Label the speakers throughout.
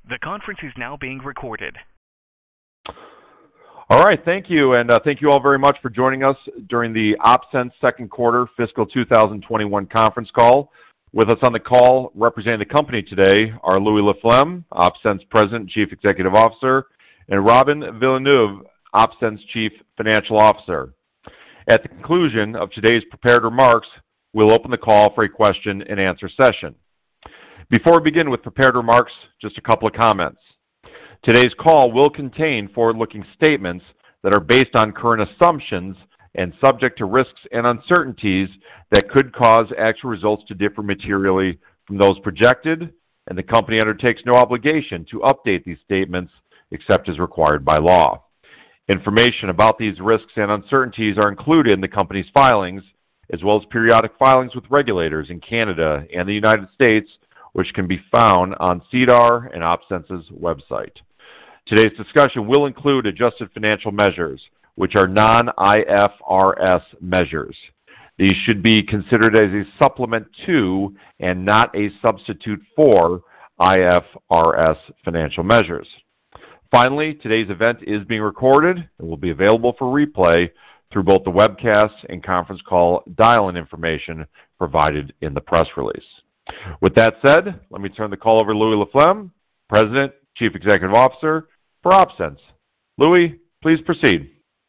Speaker 1: The conference is now being recorded.
Speaker 2: All right, thank you, and thank you all very much for joining us during the OpSens second quarter fiscal 2021 conference call. With us on the call representing the company today are Louis Laflamme, OpSens President and Chief Executive Officer, and Robin Villeneuve, OpSens Chief Financial Officer. At the conclusion of today's prepared remarks, we'll open the call for a question and answer session. Before we begin with prepared remarks, just a couple of comments. Today's call will contain forward-looking statements that are based on current assumptions and subject to risks and uncertainties that could cause actual results to differ materially from those projected, and the company undertakes no obligation to update these statements except as required by law. Information about these risks and uncertainties are included in the company's filings, as well as periodic filings with regulators in Canada and the United States, which can be found on SEDAR and OpSens' website. Today's discussion will include adjusted financial measures, which are non-IFRS measures. These should be considered as a supplement to and not a substitute for IFRS financial measures. Finally, today's event is being recorded and will be available for replay through both the webcast and conference call dial-in information provided in the press release. With that said, let me turn the call over to Louis Laflamme, President, Chief Executive Officer for OpSens. Louis, please proceed.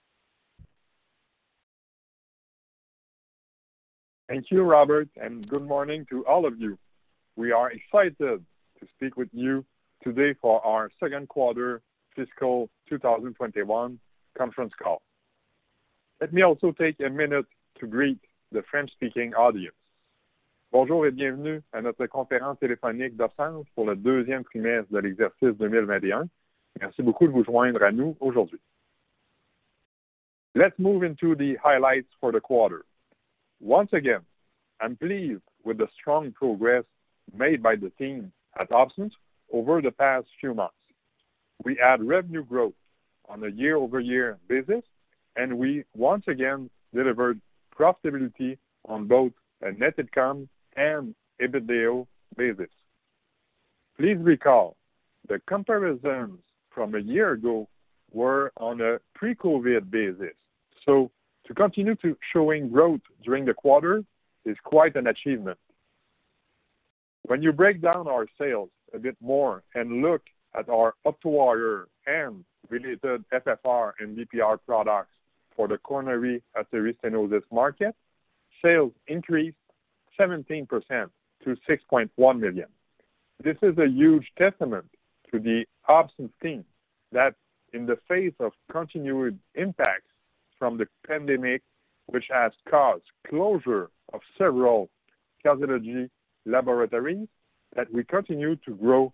Speaker 3: Thank you, Robert, and good morning to all of you. We are excited to speak with you today for our second quarter fiscal 2021 conference call. Let me also take a minute to greet the French-speaking audience. Bonjour et bienvenue à notre conférence téléphonique d'OpSens pour le deuxième trimestre de l'exercice 2021. Merci beaucoup de vous joindre à nous aujourd'hui. Let's move into the highlights for the quarter. Once again, I'm pleased with the strong progress made by the team at OpSens over the past few months. We had revenue growth on a year-over-year basis, and we once again delivered profitability on both a net income and EBITDA basis. Please recall, the comparisons from a year ago were on a pre-COVID basis, so to continue to showing growth during the quarter is quite an achievement. When you break down our sales a bit more and look at our up-to-wire and related FFR and DPR products for the coronary artery stenosis market, sales increased 17% to $6.1 million. This is a huge testament to the OpSens team that in the face of continued impacts from the pandemic, which has caused closure of several cardiology laboratories, that we continue to grow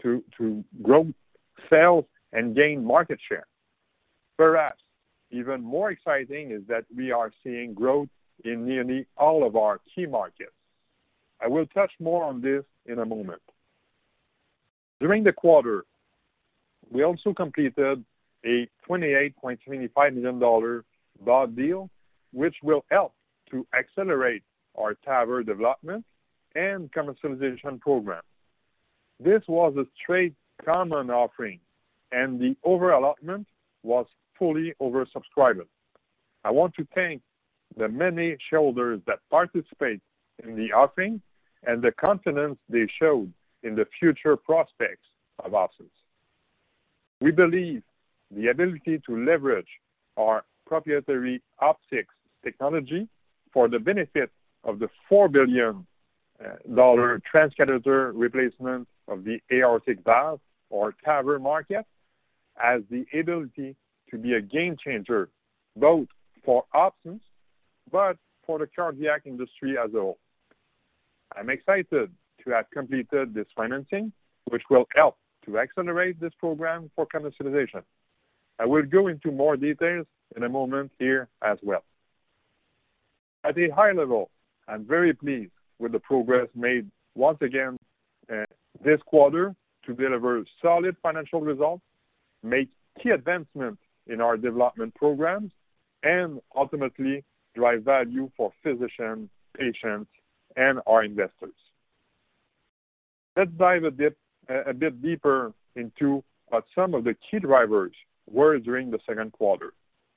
Speaker 3: sales and gain market share. Perhaps even more exciting is that we are seeing growth in nearly all of our key markets. I will touch more on this in a moment. During the quarter, we also completed a $28.25 million bond deal, which will help to accelerate our TAVR development and commercialization program. This was a straight common offering, and the over-allotment was fully oversubscribed. I want to thank the many shareholders that participate in the offering and the confidence they showed in the future prospects of OpSens. We believe the ability to leverage our proprietary optics technology for the benefit of the $4 billion transcatheter replacement of the aortic valve or TAVR market has the ability to be a game changer both for OpSens but for the cardiac industry as a whole. I'm excited to have completed this financing, which will help to accelerate this program for commercialization. I will go into more details in a moment here as well. At a high level, I'm very pleased with the progress made once again this quarter to deliver solid financial results, make key advancements in our development programs, and ultimately drive value for physicians, patients, and our investors. Let's dive a bit a bit deeper into what some of the key drivers were during the second quarter.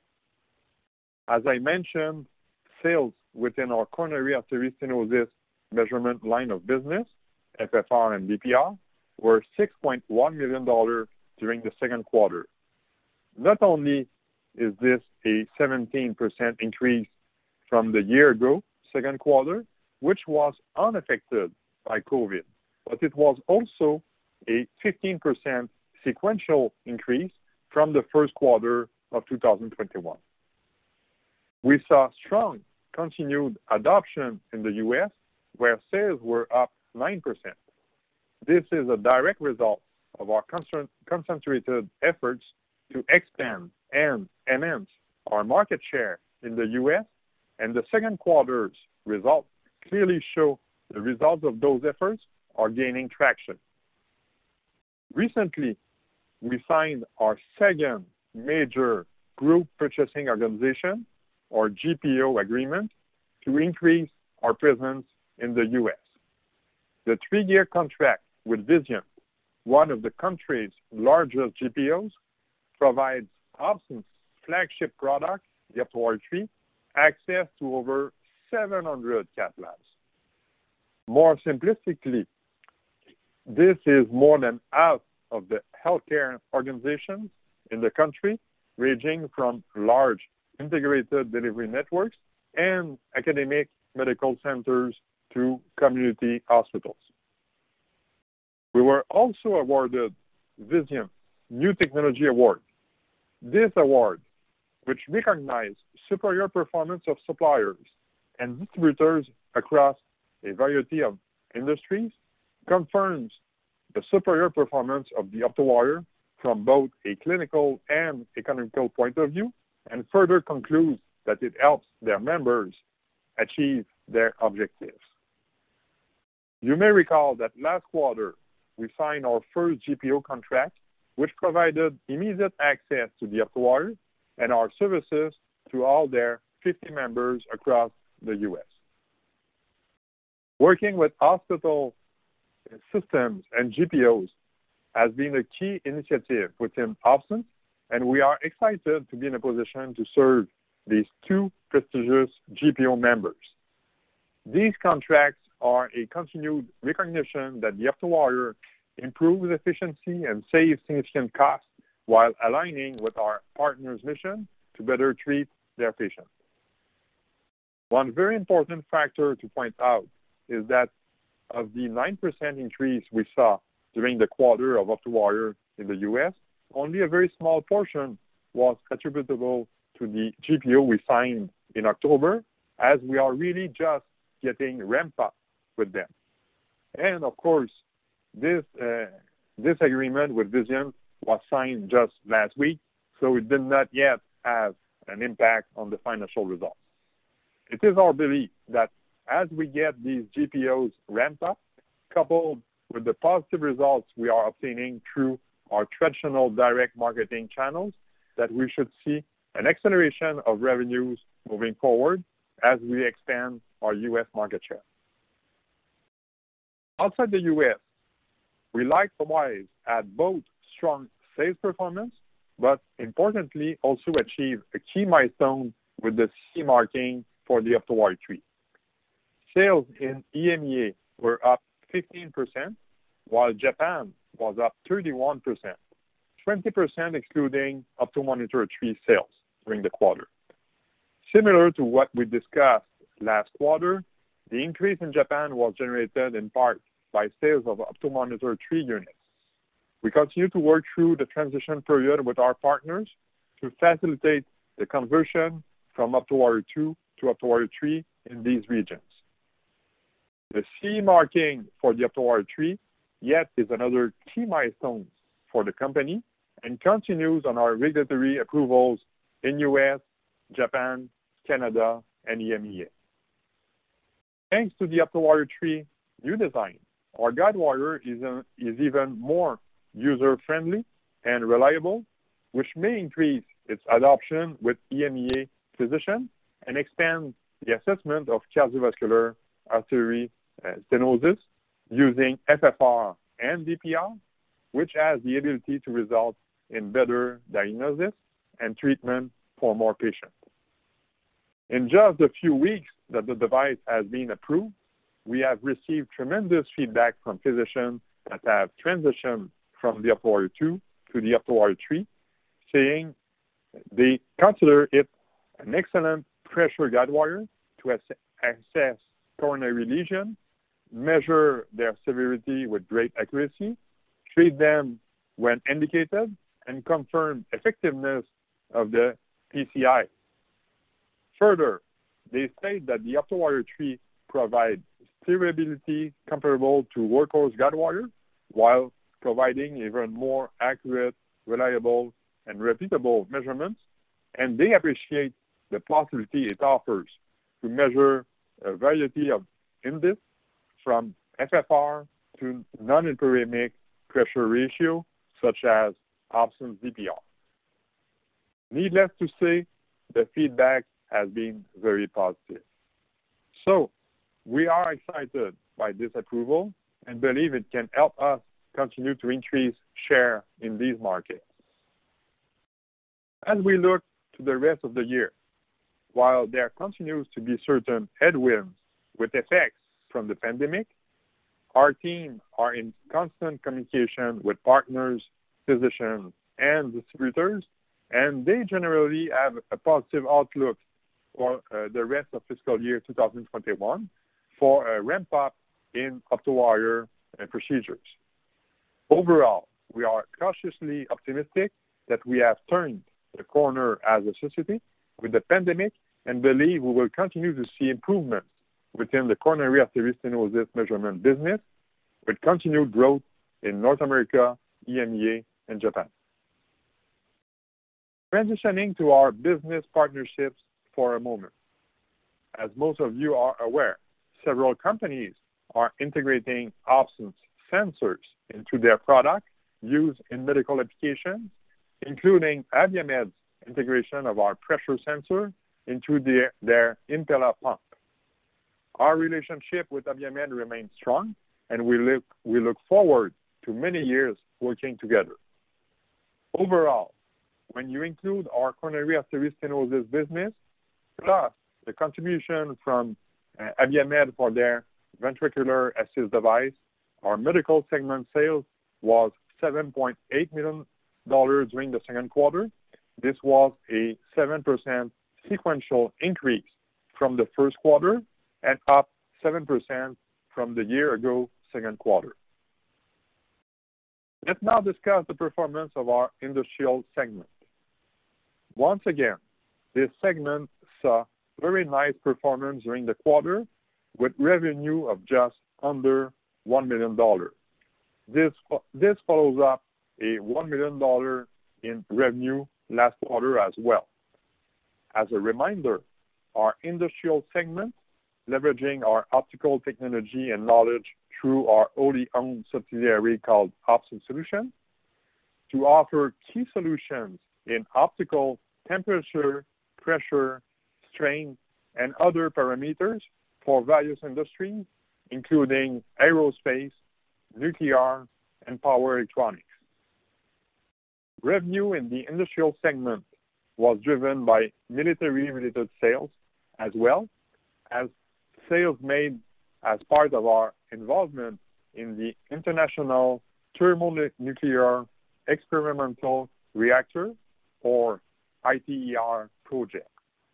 Speaker 3: As I mentioned, sales within our coronary artery stenosis measurement line of business, FFR and BPR, were $6.1 million during the second quarter. Not only is this a 17% increase from the year ago second quarter, which was unaffected by COVID, but it was also a 15% sequential increase from the first quarter of 2021. We saw strong continued adoption in the U.S., where sales were up 9%. This is a direct result of our concentrated efforts to expand and enhance our market share in the U.S., and the second quarter's results clearly show the results of those efforts are gaining traction. Recently, we signed our second major group purchasing organization, or GPO agreement, to increase our presence in the U.S. The 3-year contract with Vizient, one of the country's largest GPOs, provides Opsens' flagship product, the OptoWire 3, access to over 700 cath labs. More simplistically, this is more than half of the healthcare organizations in the country, ranging from large integrated delivery networks and academic medical centers to community hospitals. We were also awarded Vizient New Technology Award. This award, which recognizes superior performance of suppliers and distributors across a variety of industries, confirms the superior performance of the OptoWire from both a clinical and economical point of view, and further concludes that it helps their members achieve their objectives. You may recall that last quarter, we signed our first GPO contract, which provided immediate access to the OptoWire and our services to all their 50 members across the U.S. Working with hospital systems and GPOs has been a key initiative within Opsens, and we are excited to be in a position to serve these two prestigious GPO members. These contracts are a continued recognition that the OptoWire improves efficiency and saves significant costs while aligning with our partners' mission to better treat their patients. One very important factor to point out is that of the 9% increase we saw during the quarter of OptoWire in the U.S., only a very small portion was attributable to the GPO we signed in October, as we are really just getting ramped up with them. And of course, this agreement with Vizient was signed just last week, so it did not yet have an impact on the financial results. It is our belief that as we get these GPOs ramped up, coupled with the positive results we are obtaining through our traditional direct marketing channels, that we should see an acceleration of revenues moving forward as we expand our U.S. market share. Outside the U.S., we likewise had both strong sales performance, but importantly also achieved a key milestone with the CE marking for the OptoWire 3. Sales in EMEA were up 15%, while Japan was up 31%, 20% excluding OptoMonitor 3 sales during the quarter. Similar to what we discussed last quarter, the increase in Japan was generated in part by sales of OptoMonitor 3 units. We continue to work through the transition period with our partners to facilitate the conversion from OptoWire 2 to OptoWire 3 in these regions. The CE marking for the OptoWire 3 yet is another key milestone for the company and continues on our regulatory approvals in U.S., Japan, Canada, and EMEA. Thanks to the OptoWire 3 new design, our guidewire is even more user-friendly and reliable, which may increase its adoption with EMEA physicians and expand the assessment of cardiovascular artery stenosis using FFR and DPR, which has the ability to result in better diagnosis and treatment for more patients. In just a few weeks that the device has been approved, we have received tremendous feedback from physicians that have transitioned from the OptoWire 2 to the OptoWire 3, saying they consider it an excellent pressure guide wire to assess coronary lesion, measure their severity with great accuracy, treat them when indicated, and confirm effectiveness of the PCI. Further, they state that the OptoWire 3 provides steerability comparable to workhorse guide wire while providing even more accurate, reliable, and repeatable measurements, and they appreciate the possibility it offers to measure a variety of indices from FFR to non-hyperemic pressure ratio, such as Hobson's DPR. Needless to say, the feedback has been very positive. So, we are excited by this approval and believe it can help us continue to increase share in these markets. As we look to the rest of the year, while there continues to be certain headwinds with effects from the pandemic, our team are in constant communication with partners, physicians, and distributors, and they generally have a positive outlook for the rest of fiscal year 2021 for a ramp-up in OptoWire procedures. Overall, we are cautiously optimistic that we have turned the corner as a society with the pandemic and believe we will continue to see improvements within the coronary artery stenosis measurement business with continued growth in North America, EMEA, and Japan. Transitioning to our business partnerships for a moment. As most of you are aware, several companies are integrating Hobson's sensors into their product used in medical applications, including Abiomed's integration of our pressure sensor into their Impella pump. Our relationship with Abiomed remains strong, and we look forward to many years working together. Overall, when you include our coronary artery stenosis business, plus the contribution from Abiomed for their ventricular assist device, our medical segment sales was $7.8 million during the second quarter. This was a 7% sequential increase from the first quarter and up 7% from the year-ago second quarter. Let's now discuss the performance of our industrial segment. Once again, this segment saw very nice performance during the quarter with revenue of just under $1 million. This follows up a $1 million in revenue last quarter as well. As a reminder, our industrial segment, leveraging our optical technology and knowledge through our wholly owned subsidiary called Hobson Solutions, to offer key solutions in optical temperature, pressure, strain, and other parameters for various industries, including aerospace, nuclear, and power electronics. Revenue in the industrial segment was driven by military-related sales as well as sales made as part of our involvement in the International Thermonuclear Experimental Reactor, or ITER project.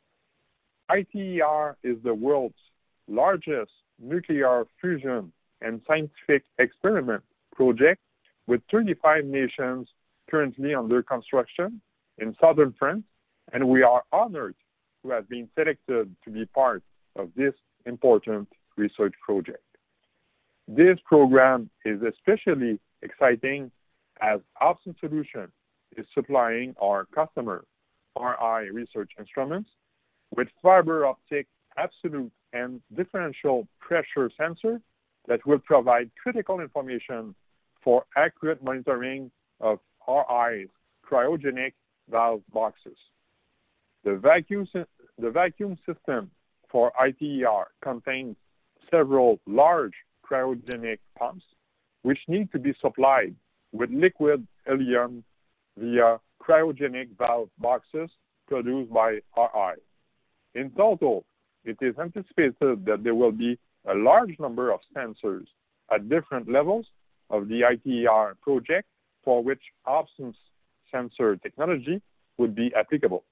Speaker 3: ITER is the world's largest nuclear fusion and scientific experiment project with 35 nations currently under construction in southern France, and we are honored to have been selected to be part of this important research project. This program is especially exciting as Hobson Solutions is supplying our customer, RI Research Instruments, with fiber optic absolute and differential pressure sensor that will provide critical information for accurate monitoring of RI's cryogenic valve boxes. The vacuum system for ITER contains several large cryogenic pumps which need to be supplied with liquid helium via cryogenic valve boxes produced by RI. In total, it is anticipated that there will be a large number of sensors at different levels of the ITER project for which Opsens sensor technology would be applicable.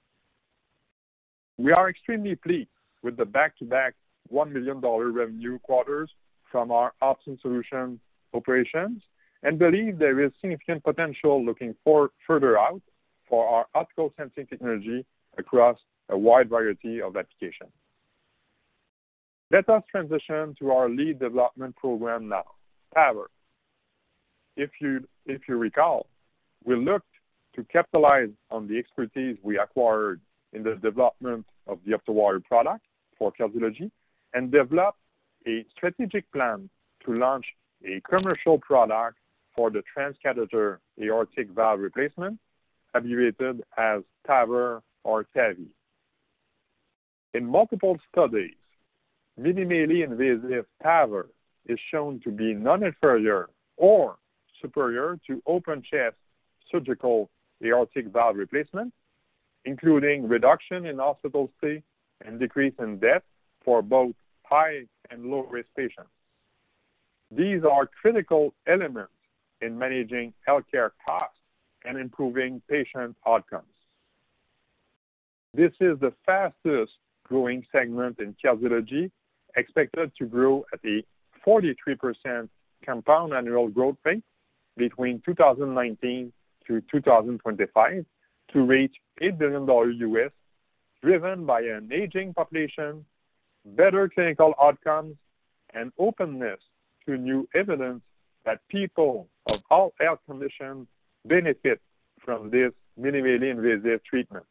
Speaker 3: We are extremely pleased with the back-to-back $1 million revenue quarters from our Opsens solution operations and believe there is significant potential looking further out for our optical sensing technology across a wide variety of applications. Let us transition to our lead development program now, TAVR. If you recall, we looked to capitalize on the expertise we acquired in the development of the OptoWire product for cardiology and develop a strategic plan to launch a commercial product for the transcatheter aortic valve replacement, abbreviated as TAVR or TAVI. In multiple studies, minimally invasive TAVR is shown to be non-inferior or superior to open chest surgical aortic valve replacement, including reduction in hospital stay and decrease in death for both high and low risk patients. These are critical elements in managing healthcare costs and improving patient outcomes. This is the fastest growing segment in cardiology, expected to grow at a 43% compound annual growth rate between 2019 to 2025 to reach $8 billion US, driven by an aging population, better clinical outcomes, and openness to new evidence that people of all health conditions benefit from this minimally invasive treatment.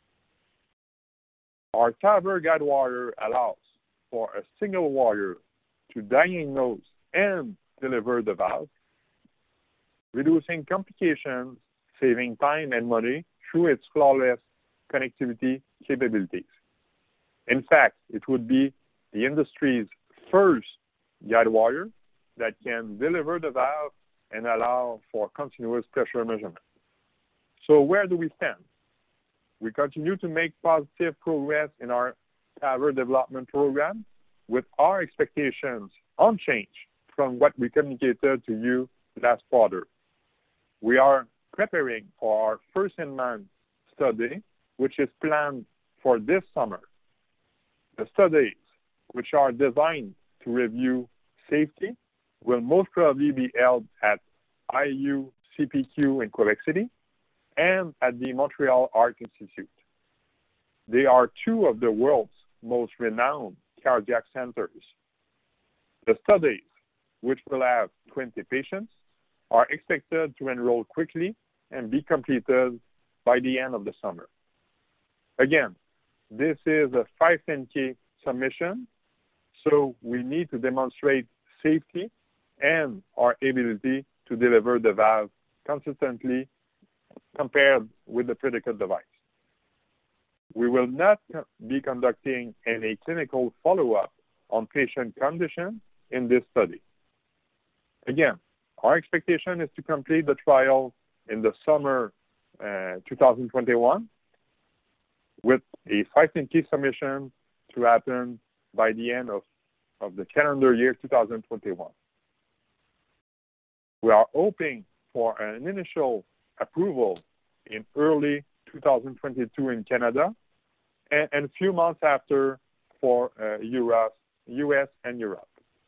Speaker 3: Our TAVR guide wire allows for a single wire to diagnose and deliver the valve, reducing complications, saving time and money through its flawless connectivity capabilities. In fact, it would be the industry's first guide wire that can deliver the valve and allow for continuous pressure measurement. So where do we stand? We continue to make positive progress in our TAVR development program with our expectations unchanged from what we communicated to you last quarter. We are preparing for our first-in-man study, which is planned for this summer. The studies, which are designed to review safety, will most probably be held at IU CPQ in Quebec City and at the Montreal Heart Institute. They are two of the world's most renowned cardiac centers. The studies, which will have 20 patients, are expected to enroll quickly and be completed by the end of the summer. Again, this is a 510K submission, so we need to demonstrate safety and our ability to deliver the valve consistently compared with the predicate device. We will not be conducting any clinical follow-up on patient condition in this study. Again, our expectation is to complete the trial in the summer 2021 with a 510K submission to happen by the end of the calendar year 2021. We are hoping for an initial approval in early 2022 in Canada and a few months after for US and Europe.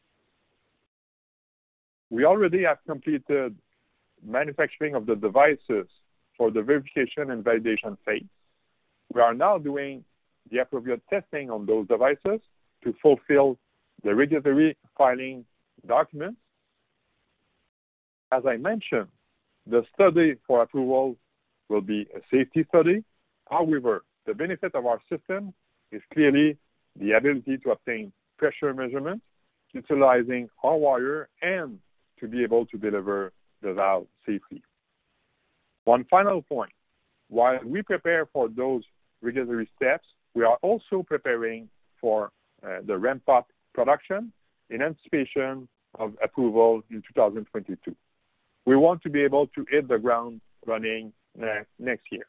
Speaker 3: We already have completed manufacturing of the devices for the verification and validation phase. We are now doing the appropriate testing on those devices to fulfill the regulatory filing documents. As I mentioned, the study for approval will be a safety study. However, the benefit of our system is clearly the ability to obtain pressure measurement utilizing our wire and to be able to deliver the valve safely. One final point. While we prepare for those regulatory steps, we are also preparing for the ramp-up production in anticipation of approval in 2022. We want to be able to hit the ground running next year.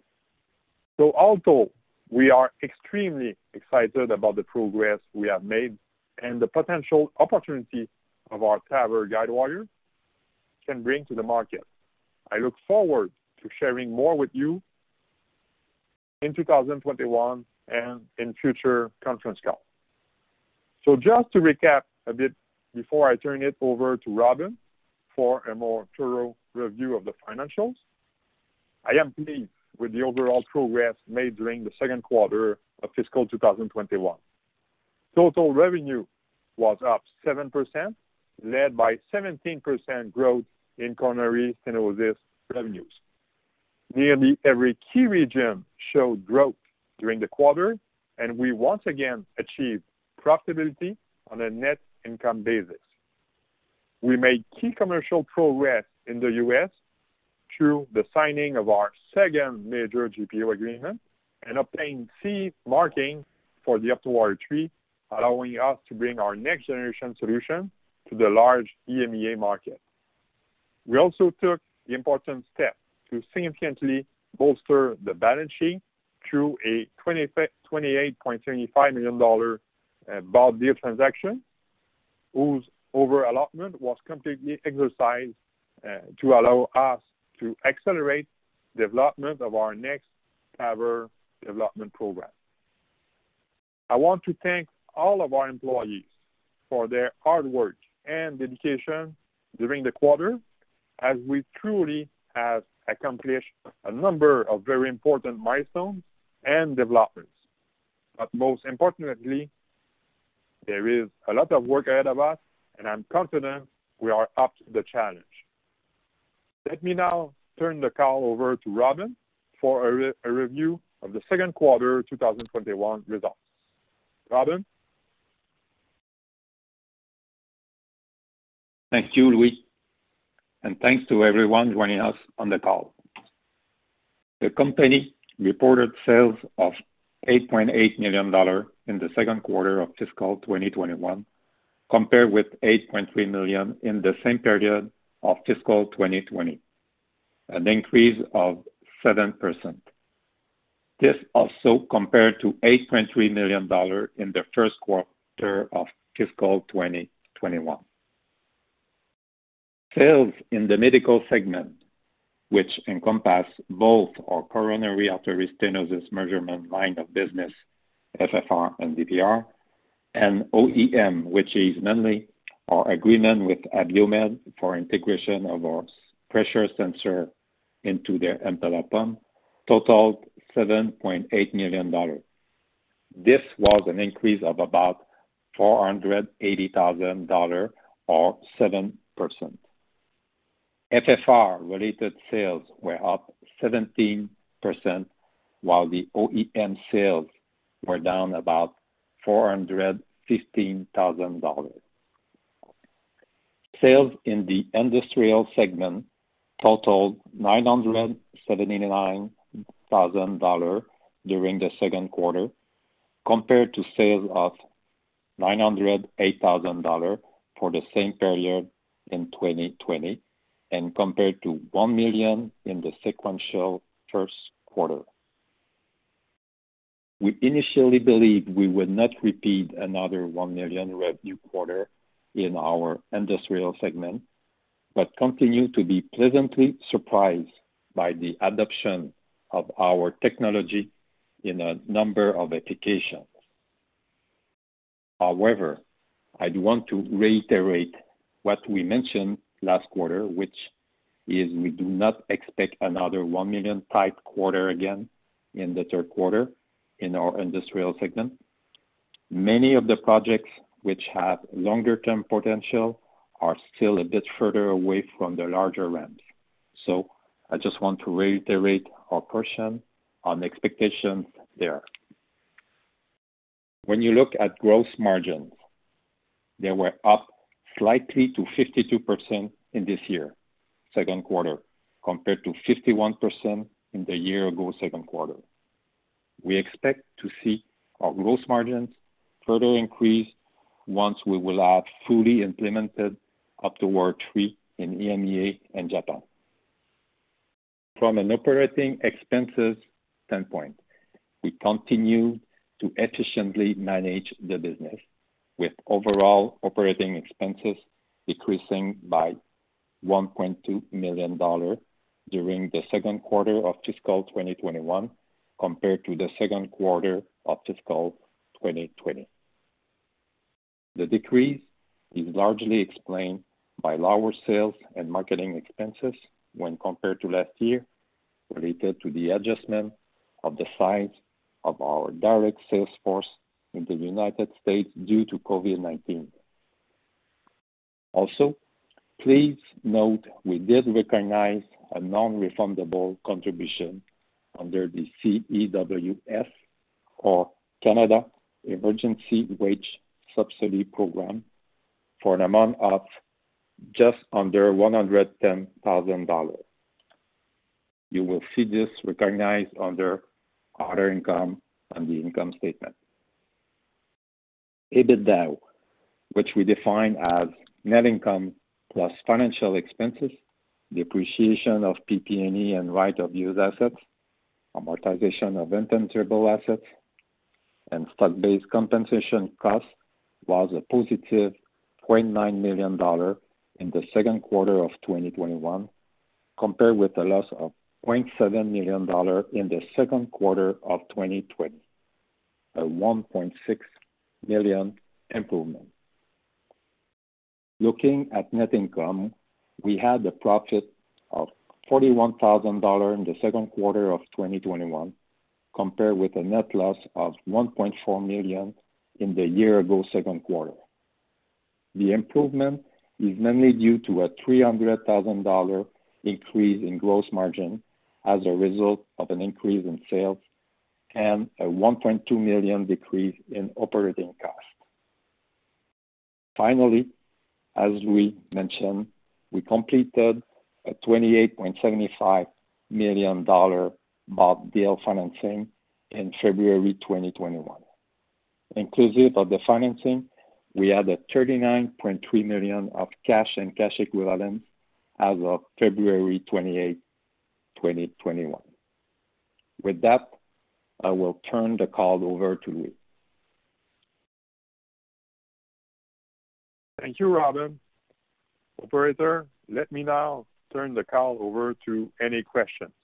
Speaker 3: So all told, we are extremely excited about the progress we have made and the potential opportunity of our TAVR Guidewire can bring to the market. I look forward to sharing more with you in 2021 and in future conference calls. So just to recap a bit before I turn it over to Robin for a more thorough review of the financials, I am pleased with the overall progress made during the second quarter of fiscal 2021. Total revenue was up 7%, led by 17% growth in coronary stenosis revenues. Nearly every key region showed growth during the quarter, and we once again achieved profitability on a net income basis. We made key commercial progress in the U.S. through the signing of our second major GPO agreement and obtained CE marking for the OptoWire 3, allowing us to bring our next generation solution to the large EMEA market. We also took the important step to significantly bolster the balance sheet through a $28.75 million bought deal transaction, whose over-allotment was completely exercised to allow us to accelerate development of our next TAVR development program. I want to thank all of our employees for their hard work and dedication during the quarter, as we truly have accomplished a number of very important milestones and developments. But most importantly, there is a lot of work ahead of us, and I'm confident we are up to the challenge. Let me now turn the call over to Robin for a review of the second quarter 2021 results. Robin?
Speaker 4: Thank you, Louis, and thanks to everyone joining us on the call. The company reported sales of $8.8 million in the second quarter of fiscal 2021, compared with $8.3 million in the same period of fiscal 2020, an increase of 7%. This also compared to $8.3 million in the first quarter of fiscal 2021. Sales in the medical segment, which encompass both our coronary artery stenosis measurement line of business, FFR and DPR, and OEM, which is mainly our agreement with Abiomed for integration of our pressure sensor into their Impella pump, totaled $7.8 million. This was an increase of about $480,000 or 7%. FFR-related sales were up 17%, while the OEM sales were down about $415,000. Sales in the industrial segment totaled $979,000 during the second quarter, compared to sales of $908,000 for the same period in 2020, and compared to $1 million in the sequential first quarter. We initially believed we would not repeat another $1 million revenue quarter in our industrial segment, but continue to be pleasantly surprised by the adoption of our technology in a number of applications. However, I do want to reiterate what we mentioned last quarter, which is we do not expect another $1 million type quarter again in the third quarter in our industrial segment. Many of the projects which have longer term potential are still a bit further away from the larger ramps. So I just want to reiterate our caution on expectations there. When you look at gross margins, they were up slightly to 52% in this year, second quarter, compared to 51% in the year ago second quarter. We expect to see our gross margins further increase once we will have fully implemented Optoware 3 in EMEA and Japan. From an operating expenses standpoint, we continue to efficiently manage the business, with overall operating expenses decreasing by $1.2 million during the second quarter of fiscal 2021 compared to the second quarter of fiscal 2020. The decrease is largely explained by lower sales and marketing expenses when compared to last year, related to the adjustment of the size of our direct sales force in the United States due to COVID-19. Also, please note we did recognize a non-refundable contribution under the CEWS, or Canada Emergency Wage Subsidy Program, for an amount of just under $110,000. You will see this recognized under other income on the income statement. EBITDA, which we define as net income plus financial expenses, depreciation of PP&E and right-of-use assets, amortization of intangible assets, and stock-based compensation costs, was a positive $0.9 million in the second quarter of 2021, compared with a loss of $0.7 million in the second quarter of 2020, a $1.6 million improvement. Looking at net income, we had a profit of $41,000 in the second quarter of 2021, compared with a net loss of $1.4 million in the year-ago second quarter. The improvement is mainly due to a $300,000 increase in gross margin as a result of an increase in sales and a $1.2 million decrease in operating costs. Finally, as we mentioned, we completed a $28.75 million bought deal financing in February 2021. Inclusive of the financing, we had a $39.3 million of cash and cash equivalents as of February 28, 2021. With that, I will turn the call over to Louis.
Speaker 3: Thank you, Robin. Operator, let me now turn the call over to any questions.